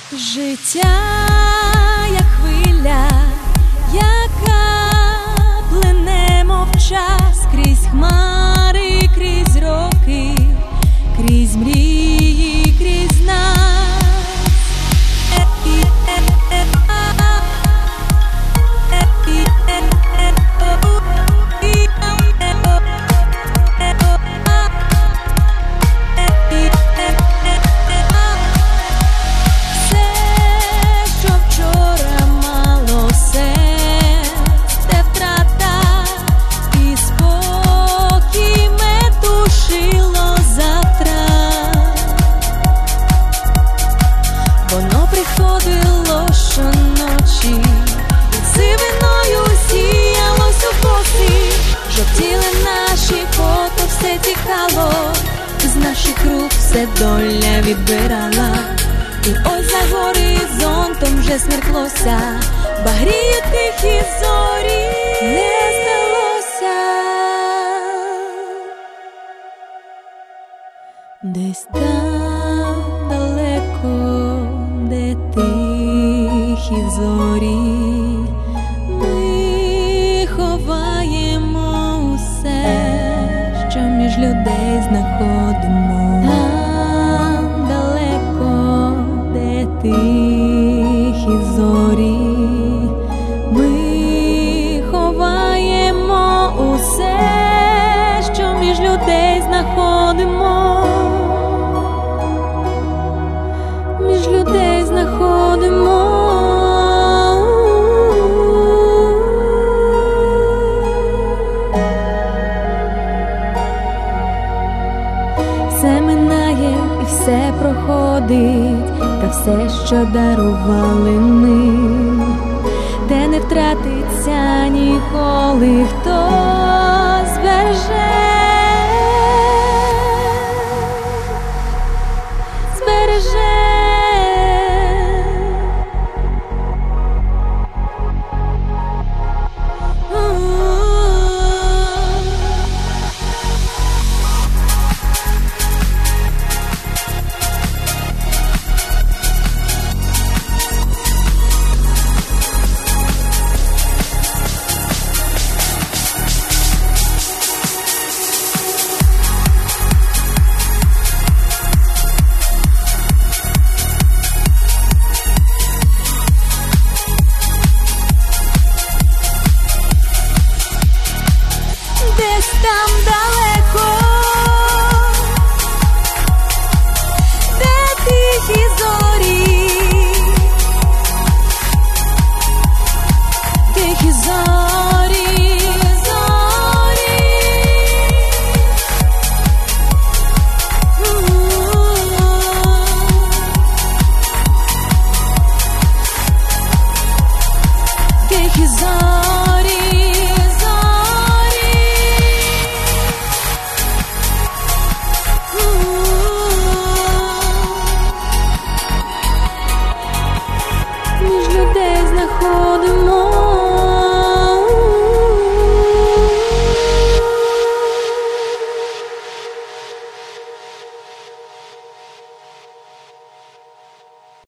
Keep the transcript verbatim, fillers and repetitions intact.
Життя, як хвиля, яка плине мовчас крізь хмари, крізь роки, крізь мрії, крізь нас. Приходило щоночі, сивиною сіялось у коси, жовтіли наші фото, все тікало, з наших рук все доля відбирала. І ось за горизонтом вже смерклося, багріють тихі зорі, не здалося. Десь там далеко, де тихі зорі, ми ховаємо усе, що між людей знаходимо. Там далеко, де тихі зорі, ми ховаємо усе, що між людей знаходимо. Між людей знаходимо. Все минає і все проходить, та все, що дарували ми, те не втратиться ніколи, хто збереже, збереже.